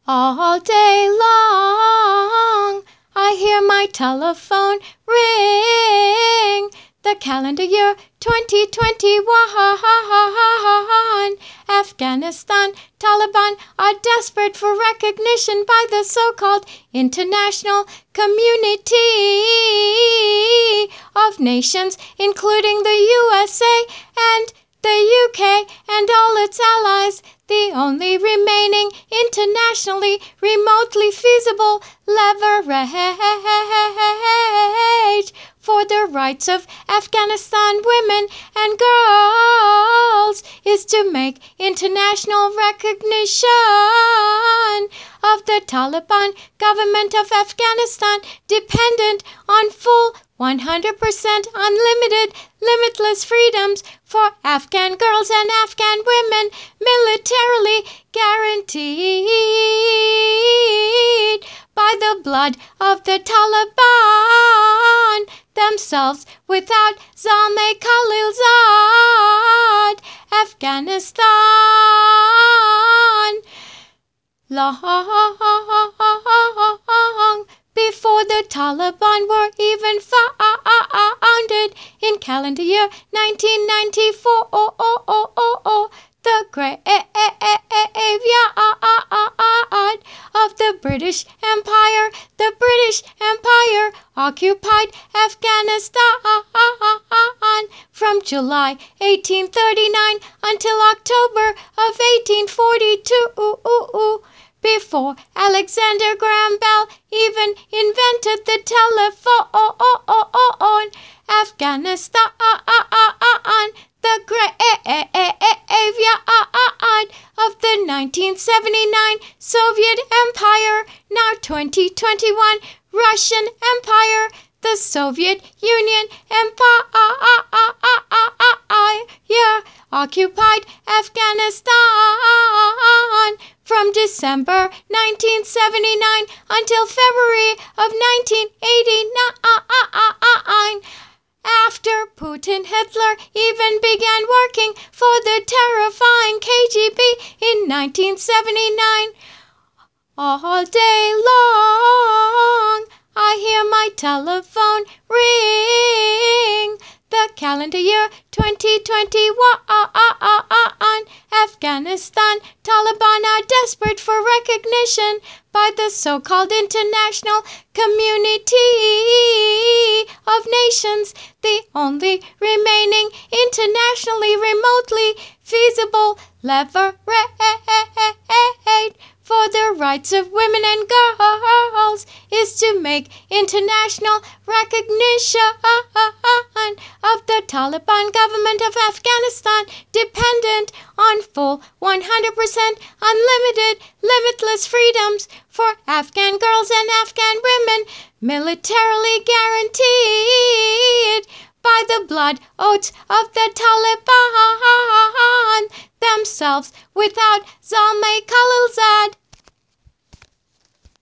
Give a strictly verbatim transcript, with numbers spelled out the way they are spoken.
All day long, I hear my telephone ring. The calendar year twenty twenty-one. Afghanistan, Taliban are desperate for recognition by the so-called international community of nations, including the U S A and the U K and all its allies. The only remaining internationally remotely feasible leverage for the rights of Afghanistan women and girls is to make international recognition of the Taliban government of Afghanistan dependent on full one hundred percent unlimited, limitless freedoms for Afghan girls and Afghan women, militarily guaranteed by the blood of the Taliban themselves without Zalmay Khalilzad. Afghanistan, long before the Taliban were even founded in calendar year nineteen ninety-four, the graveyard of the British Empire. The British Empire occupied Afghanistan from July eighteen thirty-nine until October of eighteen forty-two. Before Alexander Graham Bell even invented the telephone. Afghanistan, the graveyard of the nineteen seventy-nine Soviet Empire, now twenty twenty-one Russian Empire, the Soviet Union Empire occupied Afghanistan from December nineteen seventy-nine until February of nineteen eighty-nine. After Putin, Hitler even began working for the terrifying K G B in nineteen seventy-nine. All day long, I hear my telephone ring. The calendar year twenty twenty-one. Afghanistan, Taliban are desperate for recognition by the so-called international community of nations. The only remaining internationally remotely feasible leverage for the rights of women and girls is to make international recognition of the Taliban government of Afghanistan dependent on full one hundred percent unlimited, limitless freedoms for Afghan girls and Afghan women, militarily guaranteed by the blood oaths of the Taliban themselves without Zalmay Khalilzad.